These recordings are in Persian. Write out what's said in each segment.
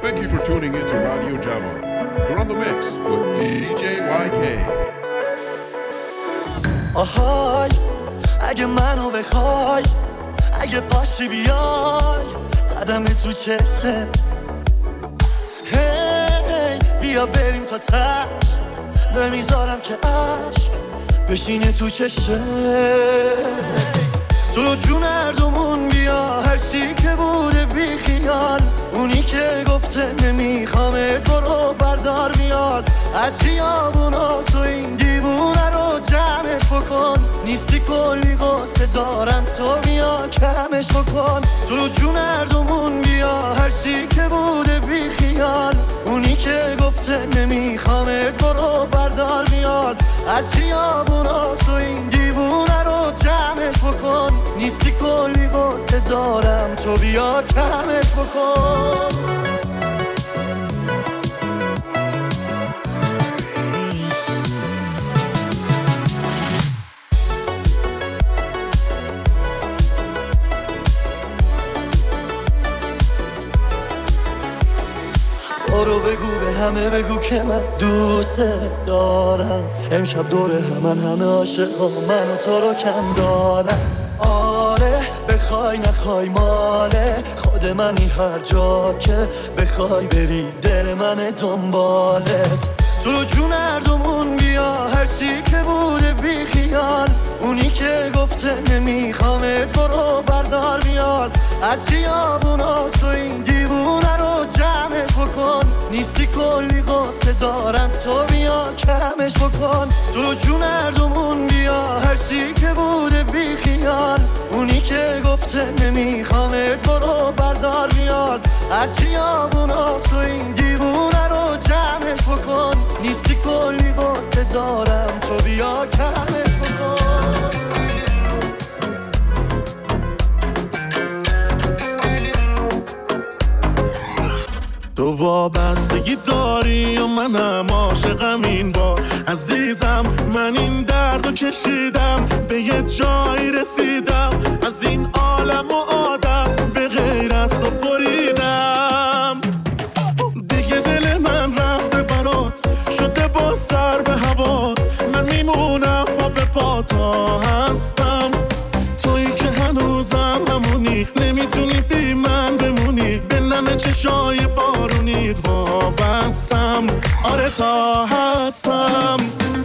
Thank you for tuning into Radio Java. You're on the mix with DJ YK. آهای اگه منو بخوای، اگه پاشی بیای قدم تو چشم، هی بیا بریم تا تش، نمیذارم که عشق بشینه تو چشم. تو جون هردومون بیا، هرچی که بوده بی خیال، اونی که گفته نمیخوامت برو بردار میاد از خیابونا. تو این دیوونه رو جمعش بکن، نیستی کلی قصه دارم، تو بیا کمش بکن. تو جون هردومون بیا، هرچی که بوده بی خیال، اونی که گفته نمیخوامت برو بردار میاد از خیابونا. تو این دیوونه رو جمعش بکن، نیستی کلی قصه دارم، تو بیا کمش بکن. برو بگو به همه بگو که من دوست دارم، امشب دور همه عاشقا من و تو رو کم دارم. آره بخوای نخوای ماله خود منی، هر جا که بخوای بری دل من دنبالت. تو جون هردومون بیا، هرچی که بوده بی خیال، اونی که گفته نمیخوامت برو بردار میاد از خیابونا. تو این دیوونه رو جمعش بکن، نیستی کلی قصه دارم، تو بیا کمش بکن. تو جون هردومون بیا، هرچی که بوده بی خیال، اونی که گفته نمیخوامت برو بردار میاد از خیابونا. تو این دیوونه رو جمعش بکن، نیستی کلی قصه دارم، تو بیا کمش بکن. تو وابستگی داری و منم عاشقم این بار، عزیزم من این دردو کشیدم، به یه جایی رسیدم، از این عالم و آدم به غیر از تو بریدم. دیگه دل من رفته برات، شده با سر به هوات، من میمونم پا به پا تا هستم. تویی که هنوزم همونی، نمیتونی بی من بمونی، به نم چشای بارونیت وابستم، آره تا هستم.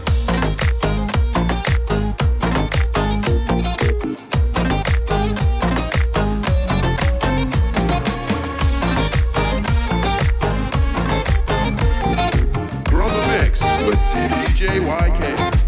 You're on the mix with DJ YK.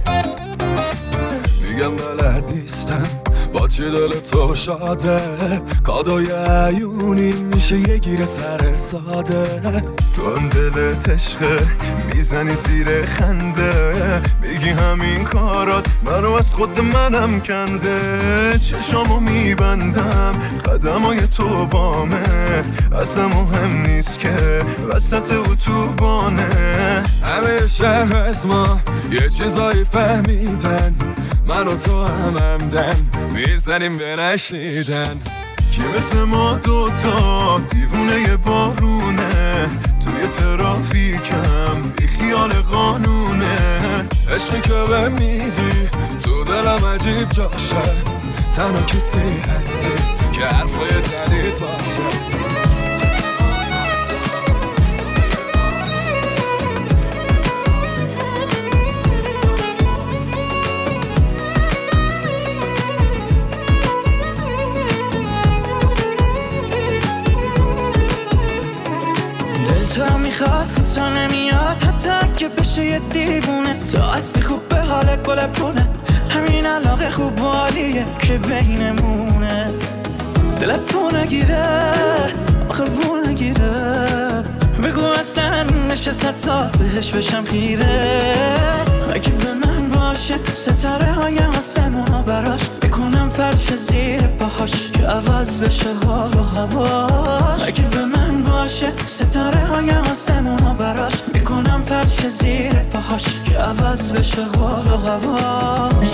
میگم بلد نیستم با چی دل تو شاده، کادوی عیونی میشه یه گیر سر ساده. تو هم دلت عشقه میزنی زیر خنده، میگی همین کارات منو از خود منم کنده. چشامو میبندم قدمای تو بامه، اصلا مهم نیست که وسط اتوبانه. همه شهر از ما یه چیزایی فهمیدن، من و تو هم همدن میزنیم به نشنیدن. کی مثل ما دوتا دیوونه بارونه، توی ترافیکم بی خیال قانونه. عشقی که به میدی تو دلم عجیب جاشه، تنها کسی هستی که حرفای جدید باشه. تو میخواد کوتا نمیاد، حتی که بشه یه دیوونه. تو هستی خوب به حال گل پونه، همین علاقه خوب والیه که بینمونه. دل پونه گیره آخر پونه گیره، بگو اصلا نشست سال بهش بشم خیره. اگه به من باشه ستاره های آسمونا براش، بکنم فرش زیر پاهاش که عوض بشه حال و هواش. اگه به من باشه ستاره های آسمونا براش، بکنم فرش زیر پاهاش که عوض بشه حال و هواش.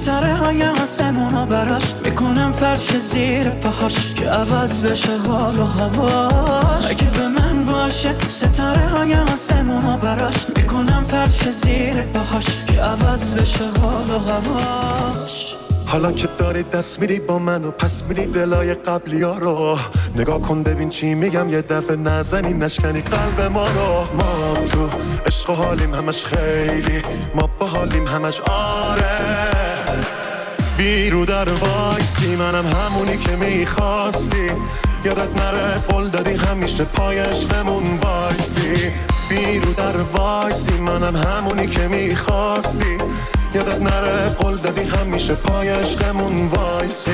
ستاره های آسمونا براش میکنم فرش زیر پاهاش که عوض بشه حال و هواش. اگه به من باشه ستاره های آسمونا براش میکنم فرش زیر پاهاش که عوض بشه حال و هواش. حالا که داری دست میدی با من و پس میدی دلای قبلی ها رو، نگاه کن ببین چی میگم، یه دفعه نزنی نشکنی قلب ما رو. ما تو عشق و حالیم همش خیلی، ما با حالیم همش آره. بیرو در وایسی منم همونی که میخواستی، یادت نره قول دادی همیشه پای عشقمون وایسی. بیرو در وایسی منم همونی که میخواستی، یادت نره قول دادی همیشه پای عشقمون وایسی.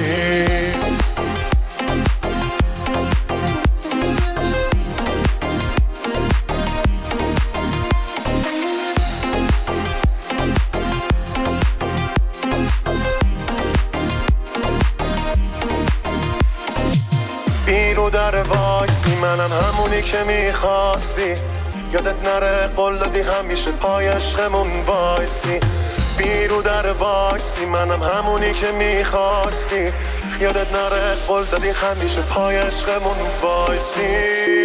بیرو در وایسی منم همونی که میخواستی، یادت نره قول دادی همیشه پای عشقمون وایسی. بیرو در وایسی منم همونی که میخواستی، یادت نره قول دادی همیشه پای عشقمون وایسی.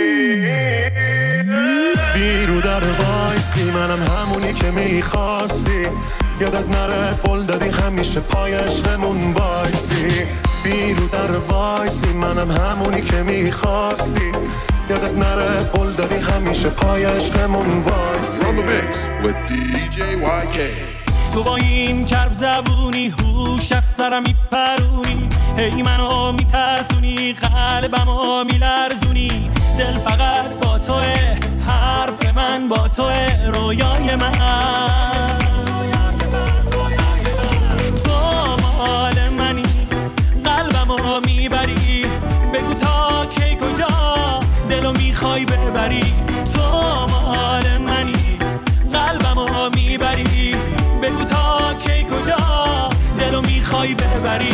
بیرو در وایسی منم همونی که میخواستی، یادت نره قول دادی همیشه پای عشقمون وایسی. بیرو در وایسی منم همونی که میخواستی، یادت نره قول دادی همیشه پای عشقمون وایسی. On the mix with DJ YK. تو با این کرب زبونی هوش از سرم میپرونی، هی منو میترسونی قلبمو میلرزونی. دل فقط با توه، حرف من با توه، رویای من. تو مال منی، قلبمو میبری، بگو تا کی کجا دلو میخوای ببری. تو مال منی، قلبمو میبری، بگو تا کی کجا دلو میخوای ببری.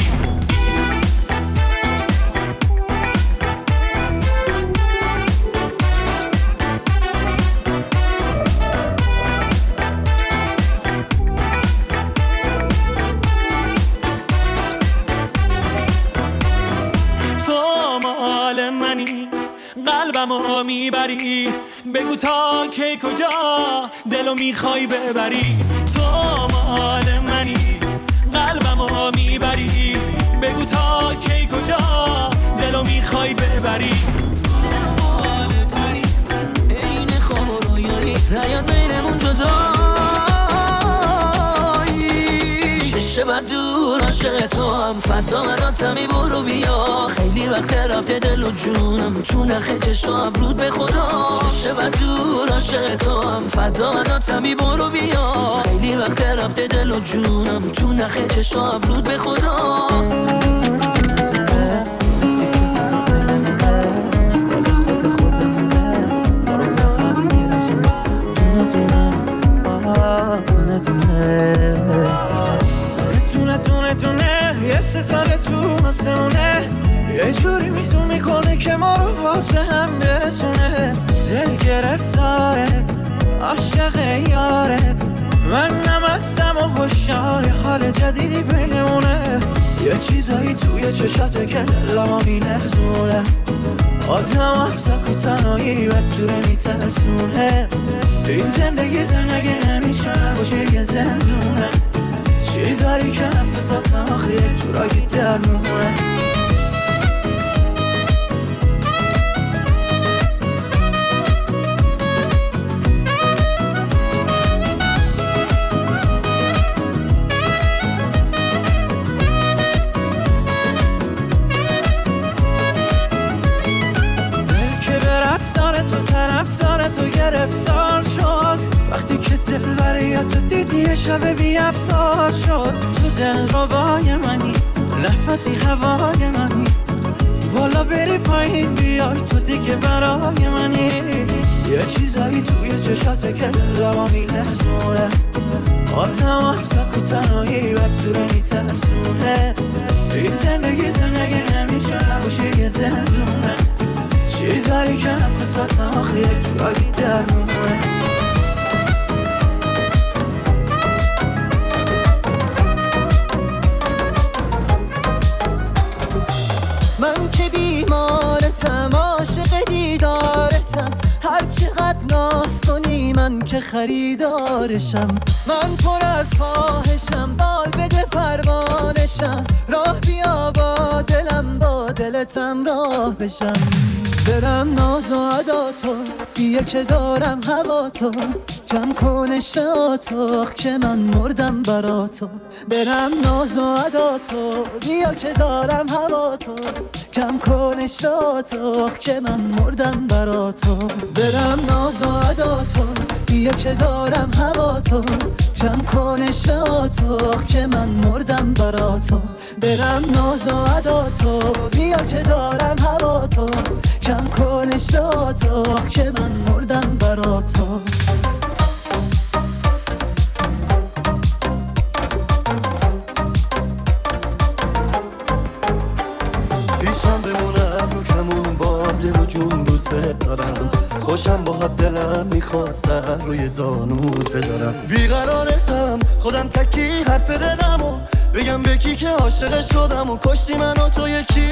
تو مال منی، قلبمو میبری، بگو تا کی کجا دلو میخوای ببری. تو مال منی، قلبمو میبری، بگو تا کی کجا دلو میخوای ببری. مال منی، این خواب و رویایی، نیاد بینمون جدایی. چشه بر دور عاشق تو هم، فدا مناتمی برو بیا. خیلی وقت رفته دل و جونم، تو نخه چشم رود به خدا. چشه بر دور عاشق تو هم، فدا مناتمی برو بیا. خیلی وقت رفته دل و جونم، تو نخه چشم رود به خدا. یه ستاره تو آسمونه، یه جوری میزون میکنه که ما رو باز به هم برسونه. دل گرفتاره، عاشق یاره، من نمستم و خوشحال حال جدیدی بینمونه. یه چیزایی توی چشاته که دلما میلرزونه، آدم از سکو تنهایی بدجوره میترسونه. این زندگی نمیشه باشه یه زندونه، چی داری که نفساتم آخه یک جورایی درمونه. تو گرفتار شد وقتی که دل بریاتو دیدی، یه شب بی افسار شد. تو دل ربای منی، نفسی هوای منی، والا بری پایین بیای تو دیگه برای منی. یه چیزایی توی چشاته که دلما میلرزونه، آدم از سکو تنهایی بدجوره میترسونه. این زندگی نمیشه نباشه یه زندونه، چی داری که نفساتم آخه یک جورایی درمونه. من که بیمارتم عاشق دیدارتم، هر چقدر ناز کنی من که خریدارشم. من پر از خواهشم بال بده پروانشم، راه بیا با دلم با دلتم راه بشم. برم ناز و عدا تو بیا که دارم هوا تو، کم کن اشتهاتو که من مردم برا تو. برم ناز و عدا تو بیا که دارم هوا تو، کم کن اشتهاتو که من مردم برا تو. برم ناز و عدا تو بیا که دارم هوا تو، کم کن اشتهاتو که من مردم برا تو. برم ناز و عدا تو بیا که دارم هوا تو، کم کن اشتهاتو که من مردم برا تو. پیشم بمونم رو کمون با دل و جون دوست دارم، خوشم با دلم میخواد سر روی زانوت بذارم. بیقرارتم خودم تکی حرف دلمو بگم به کی که عاشق شدم و کشتی من و تو یکی.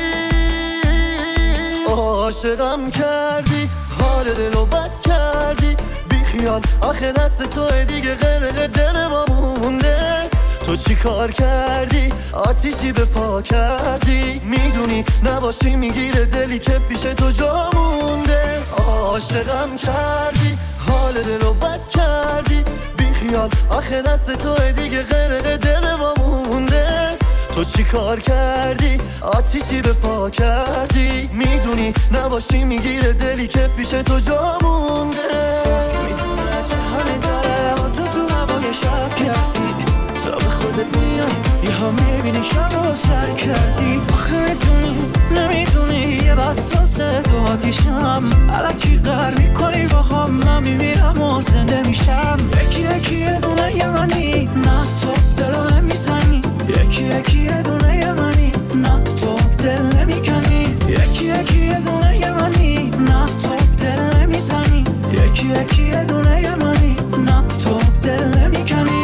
عاشقم کردی حال دلو بد کردی، بی خیال آخه دست توی دیگه غرق دل ما مونده. تو چی کار کردی آتیشی به پا کردی، میدونی نباشی میگیره دلی که پیش تو جا مونده. عاشقم کردی حال دلو بد کردی، بی خیال آخه دست توی دیگه غرق دل ما مونده. تو چی کار کردی آتیشی به پا کردی، میدونی نباشی میگیره دلی که پیش تو جا مونده. میدونه چه حالی داره و تو هوای شب کردی، تا به خودت میای یه ها میبینی شب رو سر کردی. آخه میدونی نمیدونی یه بساسه تو آتیشم، علکی غر میکنی با هم من میمیرم و زنده میشم. یکی یکی یه دونه یه منی، نه تو دلو نمیزنی. یکی یکی یه دونه یه منی، نه تو دل نمیکنی. یکی یکی یه دونه یه منی، نه تو دل نمیزنی. یکی یکی یه دونه یه منی، نه تو دل نمیکنی.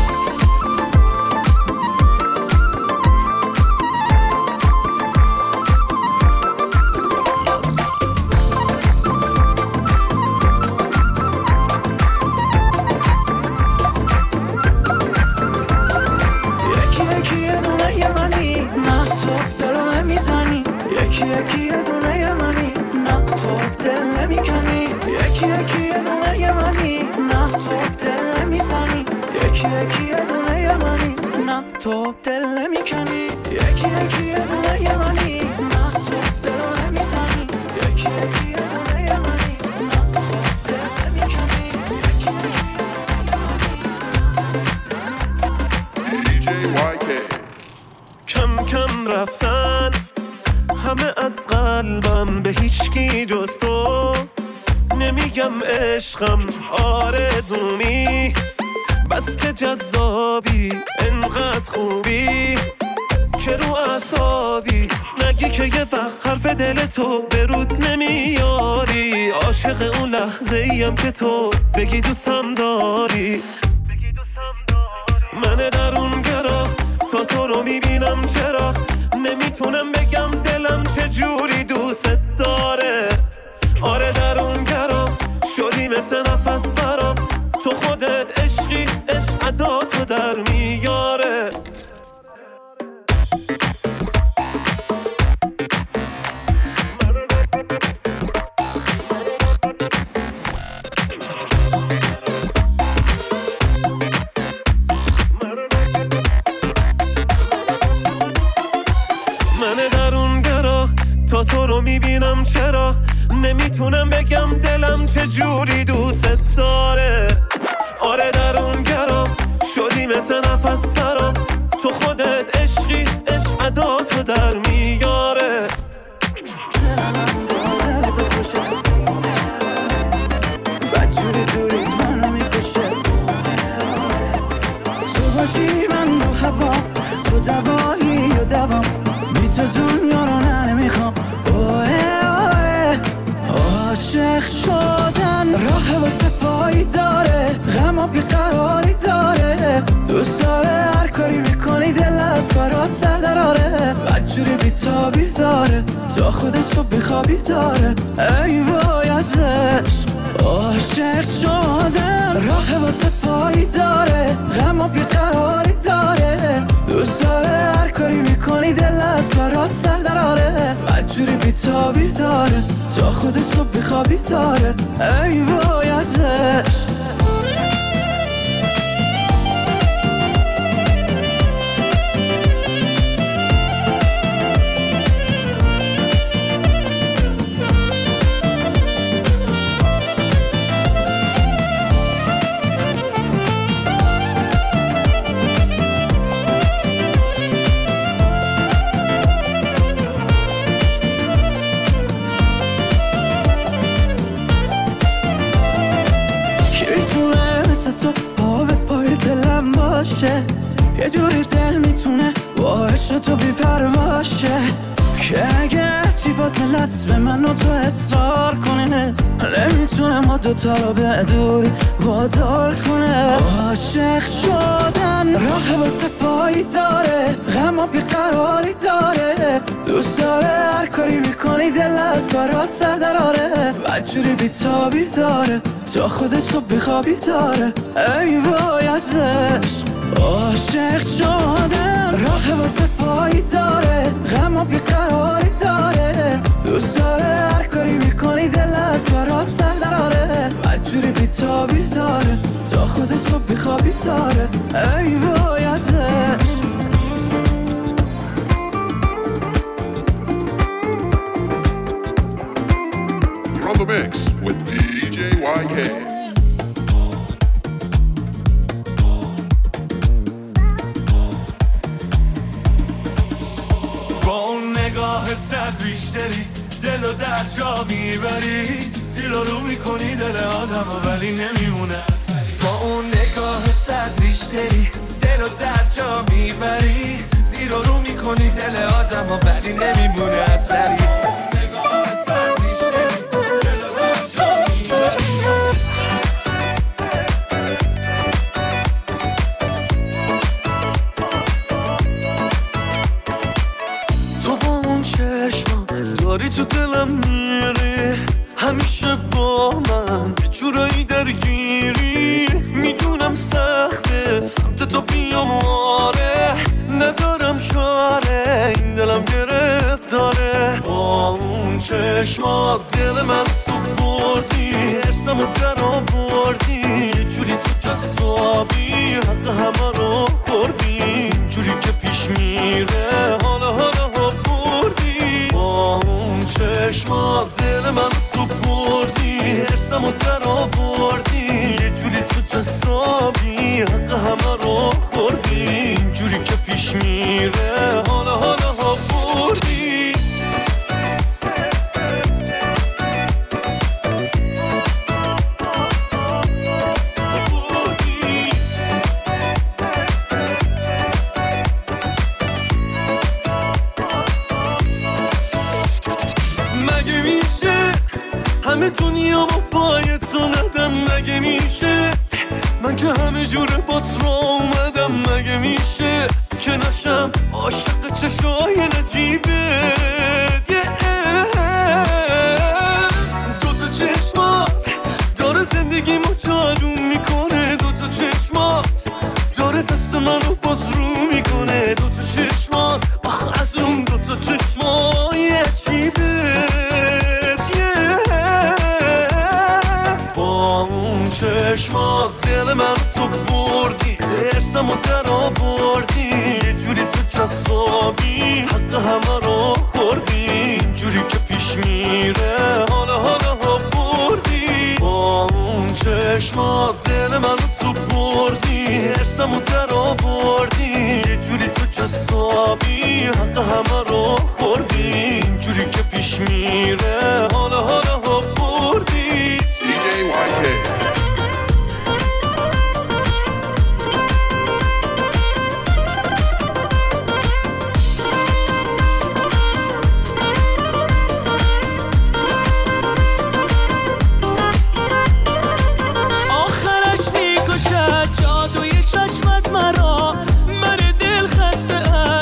یکی یکی یه دونه یه منی، نه تو دل نمیکنی. یکی یکی یه دونه یه منی، نه تو دل نمیزنی. یکی یکی یه دونه یه منی، نه تو دل نمیکنی. یکی یکی یه دونه یه منی، نه تو دل نمیزنی. یکی یکی یه دونه یه منی، نه تو دل نمیکنی. یکی DJ YK. کم کم رفتن همه از قلبم به هیچکی جز تو، نمیگم عشقم آرزومی، بس که جذابی انقدر خوبی که رو اعصابی نگی که یه وقت حرف دل تو به رود نمیاری. عاشق اون لحظه ایم که تو بگی دوستم داری. من درون گرا تا تو رو میبینم، چرا نمیتونم بگم دلم چه جوری دوست داره. آره درون گرا شدی مثل نفس برام، تو خودت عشقی عشق ادا تو در میاره. تا تو رو میبینم، چرا نمیتونم بگم دلم چه جوری دوست داره. آره درون گرا شدی مثل نفس برام، تو خودت عشقی عشق ادا تو در میاره. بد جوری جوری منو میکشه، تو باشی من رو هوا، تو دوایی و دوام، بی تو دنیا رو نمیخوام. عاشق شدن راه واسه پایی داره، غم و بیقراری داره. دوست داره هر کاری میکنی دلت از برات سر دراره بدجوری بیتابی داره تا خود صبح بیخوابی داره ای وای ازش عاشق شدم راه واسه پایی داره غم و بیقراری داره دوست داره هر کاری میکنی دل از برات سر دراره بدجوری بیتابی داره تا خود صبح بیخوابی داره ای وای ازش یه جوری دل میتونه با عشق تو بی‌پرواشه که اگه چی فاصلت به من و تو اصرار کنه نمیتونه ما دوتا رو به دوری وادار کنه عاشق شدن راه واسه پایی داره غم و بیقراری داره دوست داره هر کاری میکنی دل از برات سر دراره بدجوری بیتابی داره تا خود صبح بیخوابی داره ای وای ازش عاشق شدن راه واسه پایی داره غم و بیقراری داره دوست داره هر کاری میکنی دل از برات سر دراره بدجوری بیتابی داره تا خود صبح بیخوابی داره ای وای ازش You're on the mix with DJ YK. صد ریشتری دل و در جا میبری زیر و رو میکنی دل آدم و ولی نمیمونه با اون نگاه صد ریشتری دل و در جا میبری زیر و رو میکنی دل آدم و ولی نمیمونه اثری نگاه صد ریشتری دل و در جا میبری داری تو دلم میری همیشه با من یه جورایی درگیری میدونم سخته سمت تو بیام آره ندارم چاره این دلم گرفتاره با اون چشمات دل من تو بردی ارسم و در آوردی یه جوری تو جسابی حق همه رو خوردی جوری که پیش میره حالا بردی با اون چشمات دل من تو بردی ارسم و در آوردی یه جوری تو جسابی حق همه رو خوردی جوری که پیش میره حالا بردی همه دنیا با پای تو ندم مگه میشه من که همه جوره با تو اومدم مگه میشه که نشم عاشق چشای نجیبت دوتا چشمات داره زندگیمو جادو میکنه دوتا چشمات داره دست منو باز رو میکنه دوتا چشمات آخ از اون دوتا چشمای عجیبت چشمات دل من تو بردی ارسم و در آوردی یه جوری تو جسابی حق همه رو خوردی جوری که پیش میره حالا بردی با اون چشمات دل من تو بردی ارسم و در آوردی یه جوری تو جسابی حق همه رو خوردی جوری که پیش میره حالا بردی DJ YK. جادوی چشمت مرا من دل خسته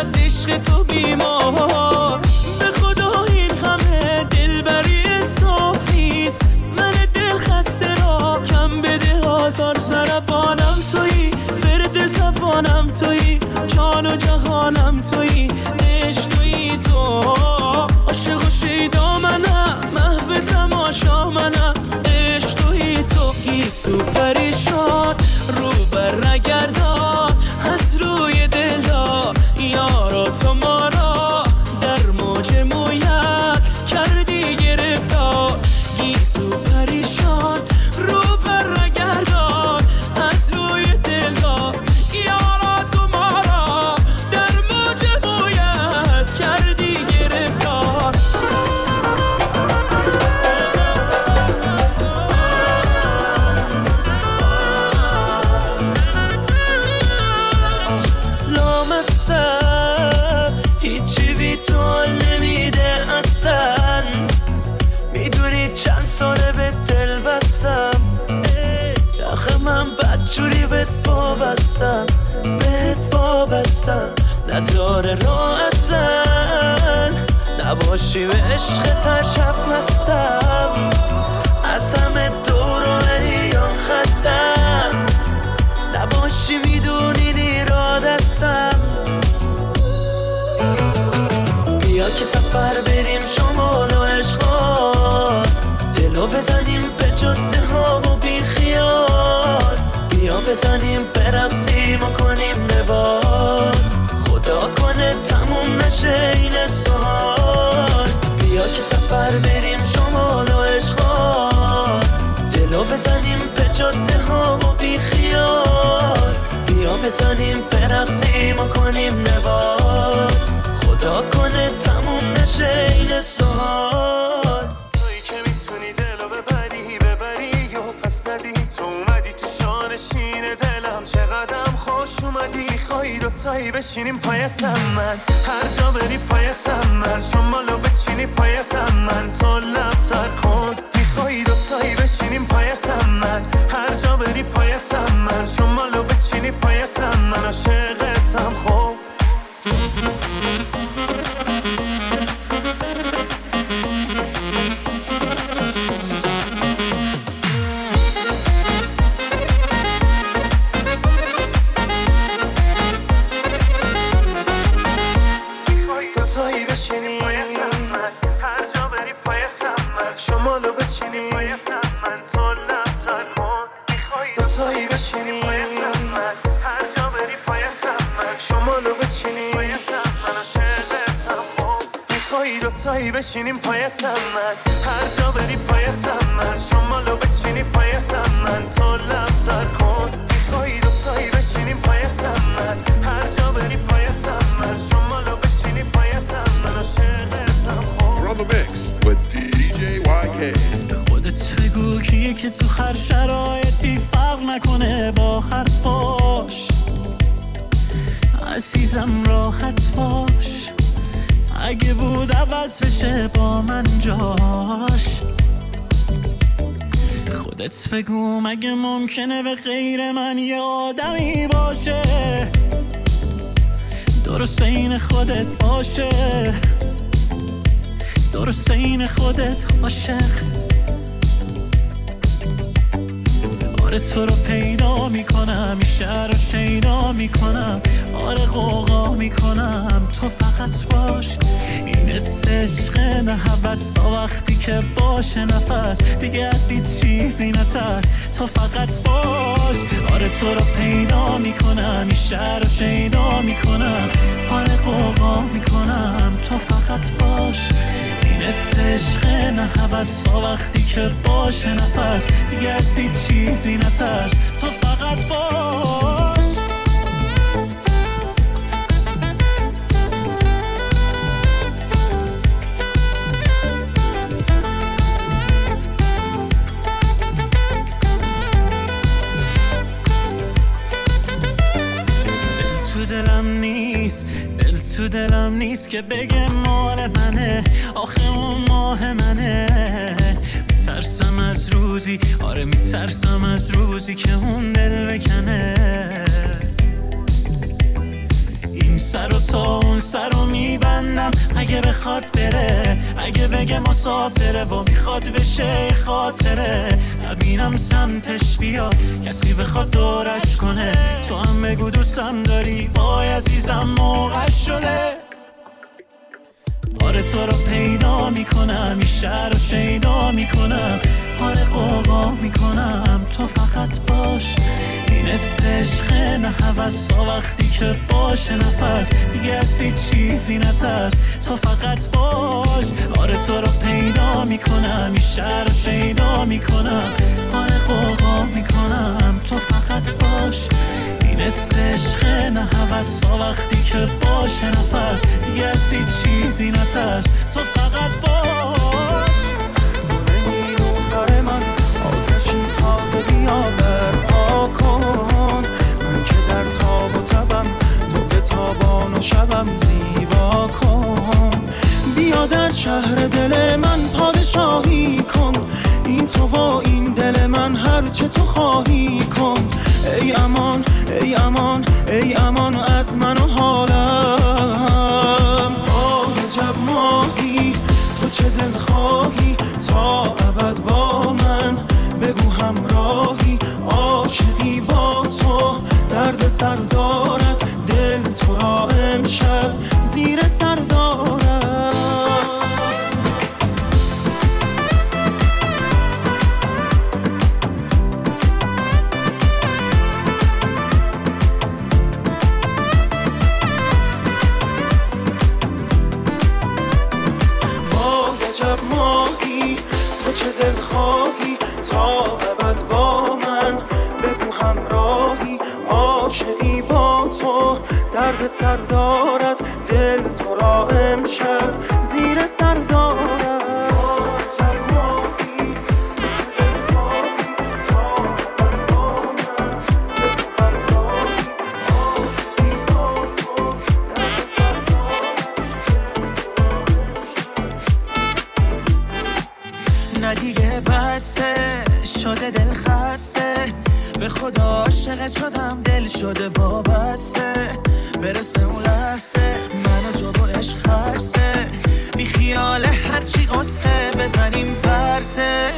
نداره راه اصلا، نباشی به عشق تر شب مستم، از همه دور و بریام خستم، نباشی میدونی نیرا دستم. بیا که سفر بریم شمال و عشقا، دلو بزنیم به جاده ها و بی خیال، بیا بزنیم برقصیم و کنیم نباد، خدا کنه تموم نشه این سوال. بیا که سفر بریم شمال و عشقا، دلو بزنیم به جاده ها و بی خیال، بیا بزنیم برقصیم و کنیم نباد، خدا کنه تموم نشه این سوال. تویی که میتونی دلو ببری و پس ندی، تو اومدی تو شانشین دلم، چقدرم خوش اومدی. خواهی دوتایی بشینیم پایتم من، هر جا بری پایتم من، شمالو بچینی پایتم من، تو لبتر کن. میخوایی دوتایی بشینیم پایتم من، هر جا بری پایتم من، شمالو بچینی پایتم من، عاشقتم خوب. دوتایی بشینی پایتم من، هر جا بری پایتم من، شمالو بچینی پایتم من، تو لبتر کن. دوتایی بشینی پایتم من، هر جا بری پایتم من، شمالو بچینی پایتم من، عاشقتم خوب. میخوایی دوتایی بشینیم پایتم من، هر جا بری پایتم من، شمالو بچینی پایتم من، تو لبتر کن. میخوایی دوتایی بشینیم پایتم من، هر جا بری پایتم من، شمالو بچینی پایتم من، عاشقتم خوب. We're on the mix with DJ YK. خودت بگو کیه که تو هر شرایطی فرق نکنه با حرفاش، عزیزم راحت باش، اگه بود عوض بشه با من جاش. خودت بگو مگه ممکنه به غیر من یه آدمی باشه، درست این خودت باشه، درست این خودت عاشق. آره تو رو پیدا میکنم، این شهر رو شیدا میکنم، آره غوغا میکنم، تو فقط باش. این عشق نه هوس تا وقتی که باشه نفس، دیگه از هیچ چیزی نترس، تو فقط باش. آره تو رو پیدا میکنم، این شهر رو شیدا میکنم، آره غوغا میکنم، تو فقط باش. این عشق نه هوس تا وقتی که باشه نفس، دیگه از هیچ چیزی نترس، تو فقط باش. دل تو دلم نیست که بگه مال منه، آخه اون ماه منه. میترسم از روزی، آره میترسم از روزی که اون دل بکنه. این سر و تا اون سر رو میبندم، اگه بخواد بره، اگه بگه مسافره و میخواد بشه خاطره، نبینم سمتش بیاد کسی بخواد دورش کنه. تو هم بگو دوستم داری، وای عزیزم موقع شده. آره تو رو پیدا میکنم، این شهر رو شیدا میکنم، آره غوغا میکنم، تو فقط باش. این عشق نه هوس تا وقتی که باشه نفس، دیگه از هیچ چیزی نترس، تو فقط باش. آره تو رو پیدا میکنم، این شهر رو شیدا میکنم، آره غوغا میکنم، تو فقط باش. این عشق نه هوس تا وقتی که باشه نفس، دیگه از هیچ چیزی نترس، تو فقط باش. نیلوفر من آتشی تازه بیا برپا کن، من که در تاب و تبم، تو به تابان و شبم زیبا کن. بیا در شهر دل من پادشاهی کن، این تو و این دل من هر چه تو خواهی کن. ای امان ای امان ای امان از من و حالم. عجب ماهی تو چه دل خواهی تا ابد با من بگو همراهی. عاشقی با تو درد سر دارد دل تو را امشب زیر سر دارد. عجب ماهی تو چه دل خواهی تا ابد با من بگو همراهی. عاشقی با تو درد سر دارد دل تو را امشب زیر سر دارد. دیگه بسه شده دل خسته به خدا عاشقت شدم دل شده وابسته برسه اون لحظه منو تو با عشق هرسه بی خیال هرچی قصه بزنیم پرسه.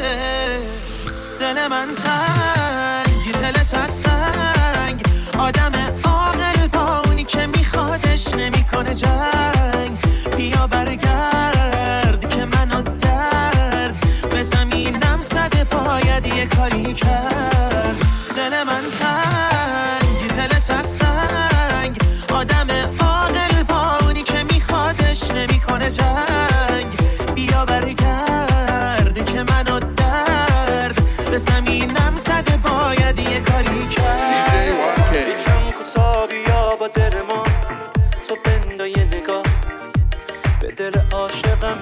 دل من تنگ دلت از سنگ آدم عاقل با اونی که میخوادش نمیکنه جنگ. بیا برگرد که منو درد به زمینم زده باید یه کاری کرد. دل من تنگ دلت از سنگ آدم عاقل با اونی که میخوادش نمیکنه جنگ. بیا برگرد که منو درد به زمینم زده باید یه کاری کرد. یکم کوتا بیا با دل ما تو بندا یه نگاه به دل عاشقم.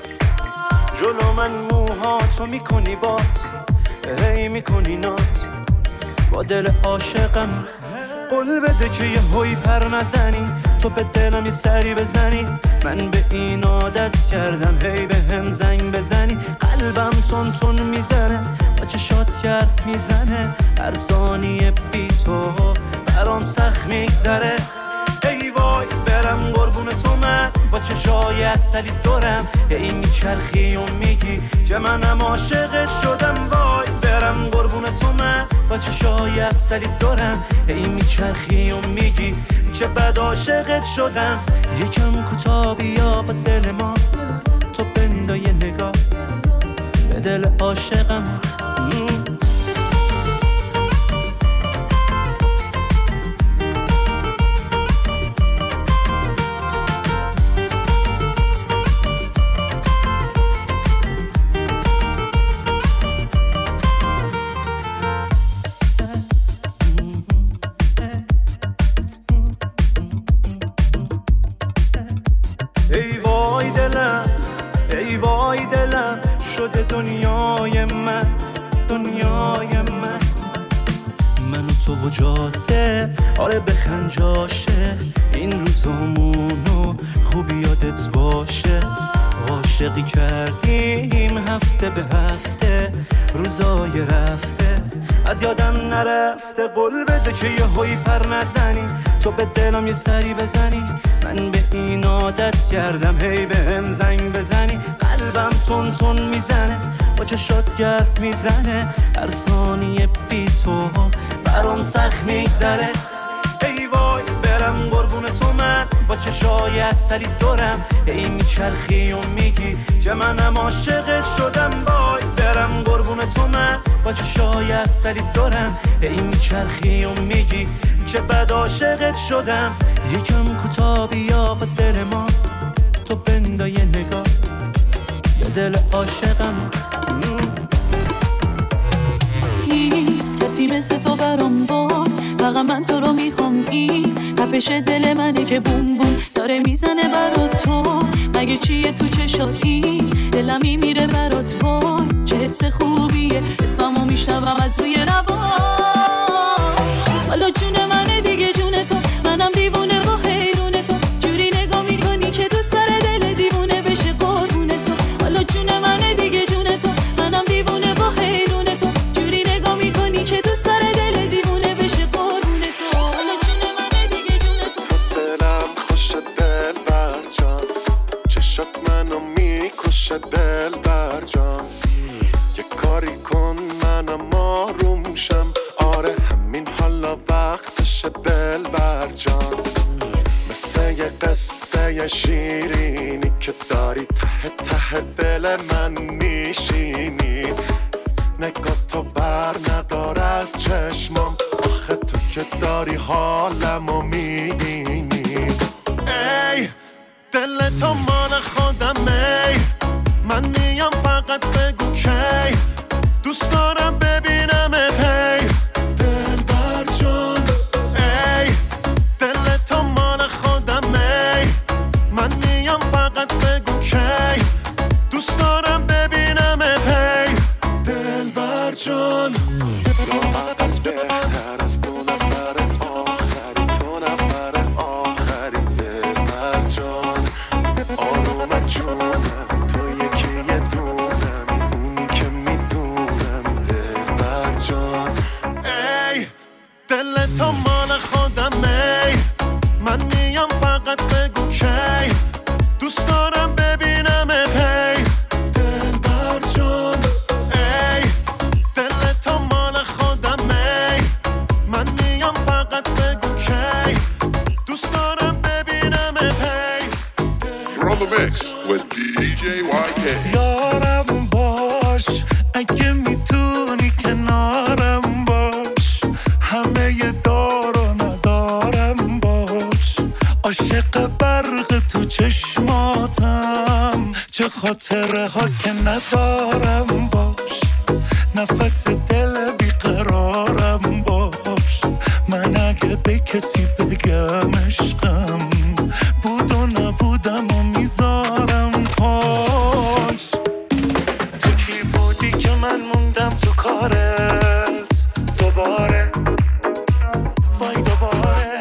جلو من موهاتو میکنی باز هی میکنی ناز با دل عاشقم. قول بده که یه هوی پر نزنی تو به دلم یه سری بزنی. من به این عادت کردم هی به هم زنگ بزنی. قلبم تون تون میزنه با چشات حرف میزنه. هر ثانیه بی تو برام سخت میگذره. ای وای برم قربون تو من با چشای اصلی دورم. ای میچرخی و میگی که منم عاشقت شدم. وای برم قربون تو من با چشای اصلی دورم. ای میچرخی و میگی که بد عاشقت شدم. یکم کوتا بیا با دل ما تو بندا یه نگاه به دل عاشقم. ای وای دلم شده دنیای من دنیای من. من و تو و جاده آره بخنجاشه این روزامونو خوبی یادت باشه. عاشقی کردیم هفته به هفته روزای رفته از یادم نرفته. قول بده که یه هوی پر نزنی تو به دلم یه سری بزنی. من به این عادت کردم هی به هم زنگ بزنی. قلبم تون تون میزنه با چشات حرف میزنه. هر ثانیه بی تو برام سخت میگذره. ای وای برم قربون تو من با چشای اصلی دورم. ای میچرخی و میگی که منم عاشقت شدم. وای برم قربون تو من با چشای اصلی دورم. ای میچرخی و میگی که بد عاشقت شدم. یکم کوتا بیا با دل ما تو بندا یه نگاه به دل عاشقم. نیست کسی مثل تو برام بار فقط من تو رو میخوام. این تپش دل منه که بوم بوم داره میزنه برات تو. مگه چیه تو چشاتی دلم میمیره برات. وای چه حس خوبیه اسممو میشنوم از روی روان. حالا جون منه دیگه جون تو منم دیوونه و حیرون تو. جوری نگاه میکنی که دوست داره دل دیوونه بشه قربون تو. حالا جون منه دیگه جون تو منم دیوونه و حیرون تو. جوری نگاه میکنی که دوست داره دل دیوونه بشه وقتش دل بر جان، یه کاری کن منم آروم شم. آره همین حالا وقتش دل بر جان، مثل یه قصه شیرینی که داری ته ته دل من میشینی. نگاه تو بر ندار از چشمام، آخه تو که داری حالمو میبینی. ای دل تو مال خودم، ای من میام فقط بگو کی دوست دارم ببینمت. ای دل بر جان، ای دل تو مال خودم، ای من میام فقط بگو کی دوست دارم ببینمت. ای دل بر جان، بهتر از دو نفر آخری، تو نفر آخری. دل بر جان آروم جونم، تو یکی یه دونم، اونی که میدونم. دل بر جان، ای دل تو مال خودم، ای من میام فقط بگو کی دوست دارم ببینمت. ای دل بر جان، ای دل تو مال خودم، ای من میام فقط بگو کی دوست دارم ببینمت. ای You're on the mix with DJ YK. یارم باش اگه میتونی، کنارم باش همه ی دار و ندارم باش. عاشق برق تو چشماتم، چه خاطره ها که ندارم باش. نفس دل بیقرارم باش، من اگه به کسی بگم عشقم بود و نبودم و میذارم پاش. تو کی بودی که من موندم تو کارت دوباره، وای دوباره.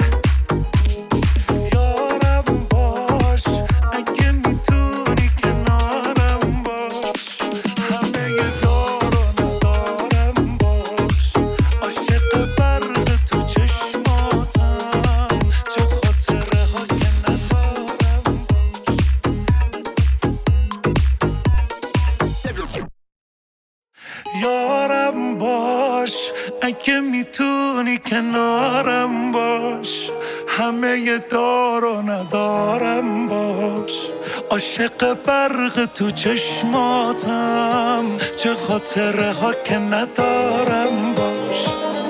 یارم باش اگه میتونی، کنارم باش همه ی دار و ندارم باش. عاشق برق تو چشماتم، چه خاطره ها که ندارم باش. یارم باش اگه میتونی، کنارم باش همه ی دار و ندارم باش. عاشق برق تو چشماتم، چه خاطره ها که ندارم باش.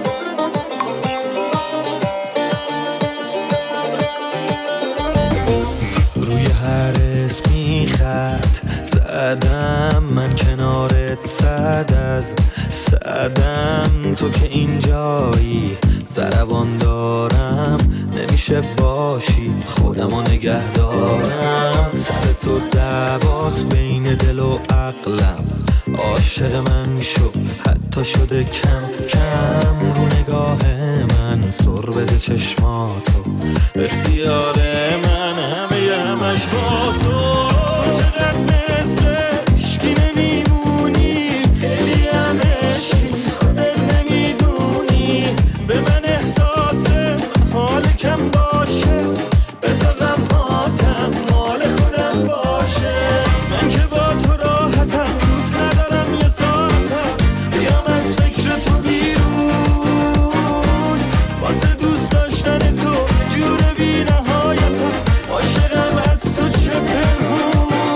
روی هر اسمی خط زدم، من کنارت صد از صدم. تو که اینجایی ضربان دارم، نمیشه باشی خودمو نگه دارم. سر تو دعواست بین دل و عقلم، عاشق من شو حتی شده کم کم. رو نگاه من سر بده چشماتو، اختیار من همش با تو. چقدر مثل عشقی نمیمونی، خیلی هم عشقی خودت نمیدونی. به من احساس حال کم باشه، بذار غمهاتم مال خودم باشه. من که با تو راحتم، دوست ندارم یه ساعتم بیام از فکر تو بیرون. واسه دوست داشتن تو جور بی نهایتم، عاشقم از تو چه پنهون.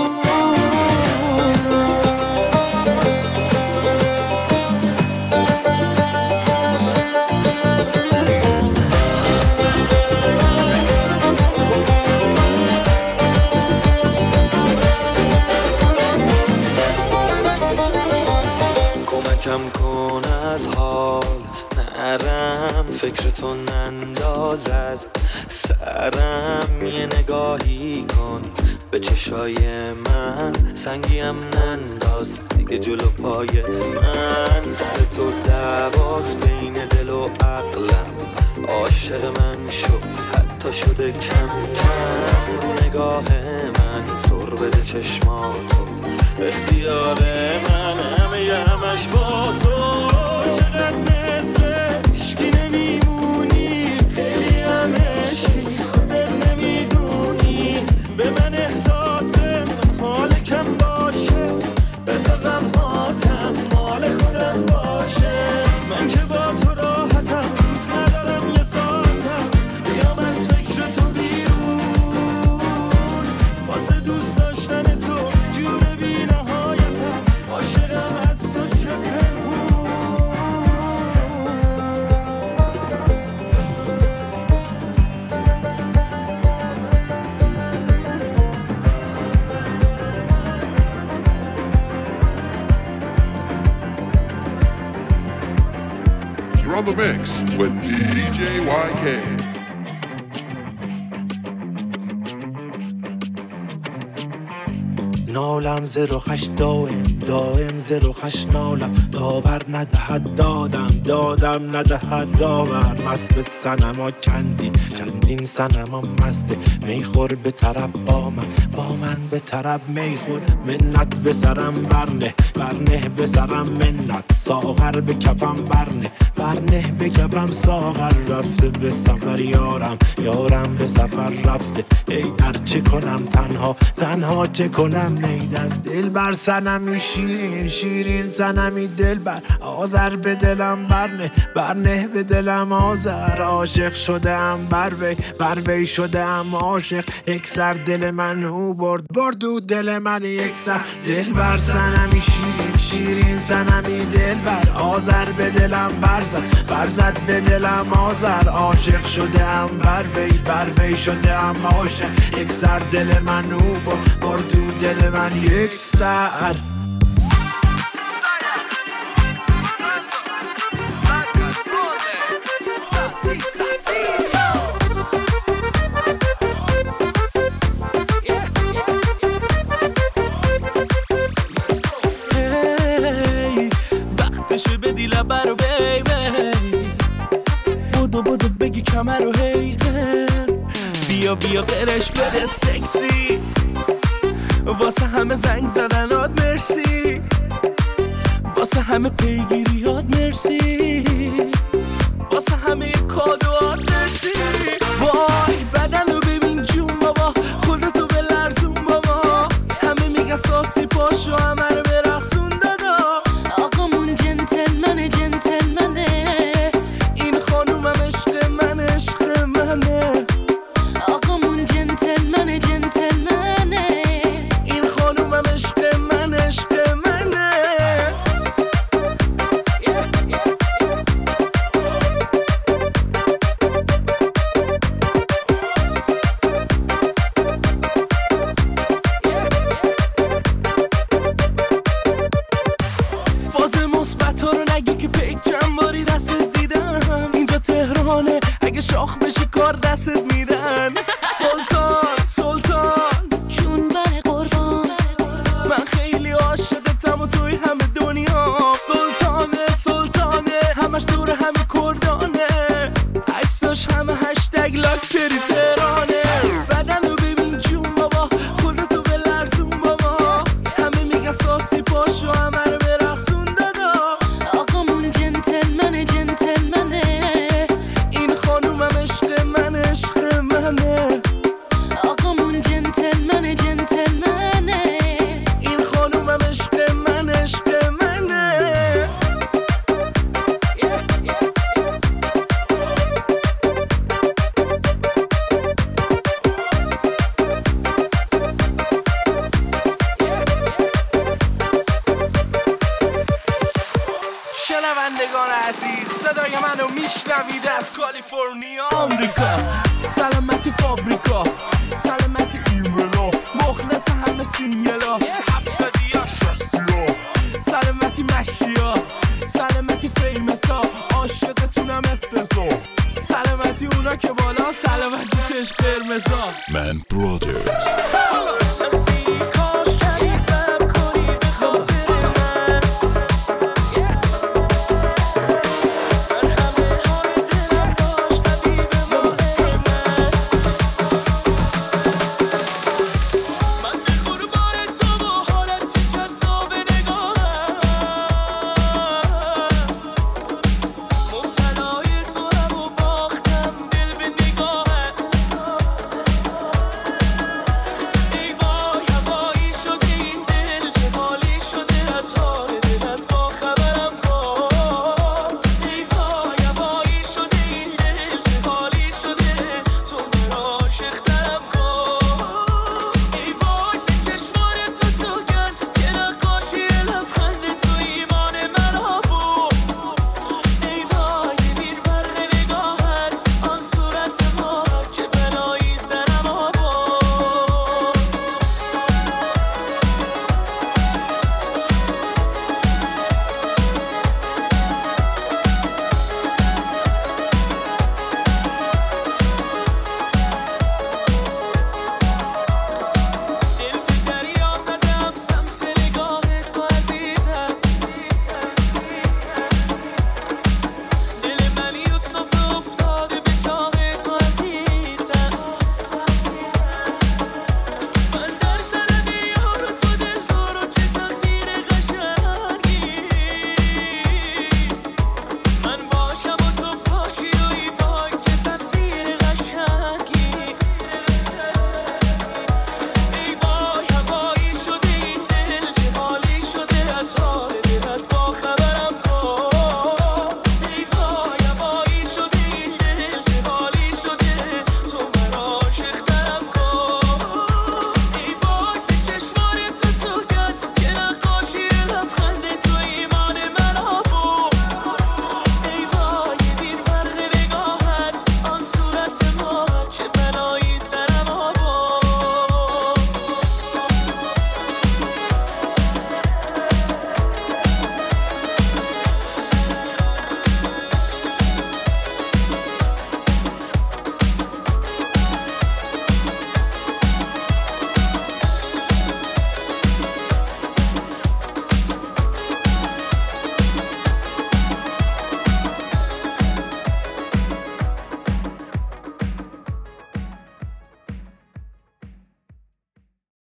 کمکم کن از حال نرم، فکر تو ننداز از سرم. یه نگاهی کن به چشای من، سنگیم ننداز دیگه جلو پای من. سر تو دعواست بین دل و عقلم، عاشق من شو حتی شده کم کم. رو نگاه من سر بده چشماتو، اختیار من همش با تو. چقدر مثل عشقی نمیمونی، خیلی هم عشقی خودت نمیدونی. به من احساس حال کم باشه، بذار غمهاتم مال خودم باشه. من که با تو راحتم، دوست ندارم یه ساعتم بیام از فکر تو بیرون. واسه دوست داشتن تو جور بی نهایتم، عاشقم از تو چه پنهون. You're on the mix with DJ YK. نالم زروخش دائم زروخش نالم. داور ندهد دادم ندهد داور. مست سنما چندین سنما مسته. میخور به طرب با من به طرب میخور. منت به سرم برنه به سرم منت. ساغر به کفم برنه به کفم ساغر. رفته به سفر یارم به سفر رفته. ای در چه کنم تنها چه کنم. ای در دل بر سنمی شیرین سنمی دل بر. آذر به دلم برنه به دلم آذر. عاشق شدم بر وی شدم عاشق. یک سر دل من او برد و دل من یک سر. دل بر سنمی شیرین سنمی دل بر. آذر به دلم برزد به دلم آذر. عاشق شدم بر وی شدم عاشق. یک سر دل من او برد و دل من یک سر. وقتشه بدی لبه رو بیبی. بودو بگی کمر رو هیغن. بیا قرش بده سکسی. واسه همه زنگ زدنات مرسی. واسه همه پیگیریات مرسی. واسه همه کادوات مرسی. وای بدن رو ببین جون بابا. خودتو به لرزون بابا. همه میگن ساسی پاشو همه رو برقصون دادا. آقامون جنتلمنه. این خانومم عشق منه. آقامون جنتلمنه. این خانومم عشق منه. فاز مثبت رو نگی که پیک چند باری دستت دیدم. اینجا تهرانه اگه شاخ بشی کار دستت میدن. سلطان جون بر قربان. من خیلی عاشقتم و توی همه دنیا. سلطانه همش دور همه کردانه. عکساش همه هشتگ لاکچری تهرانه. بدن رو ببین جون بابا. خودتو به لرزون بابا. همه میگن ساسی پاشو همه رو برقصون دادا. آقامون جنتلمنه. این خانومم عشق منه. آقامون جنتلمنه. این خانومم عشق منه. شنوندگان عزیز صدای منو میشنوید از کالیفرنیا آمریکا. سلامتی فابریکا. سلامتی ایملا. مخلص همه سینگلا. 70 60 سلامتی مشیا. سلامتی فیمسا. عاشقتونم افتضاح. سلامتی اونا که بالا. سلامتی چشم قرمزا. من برادر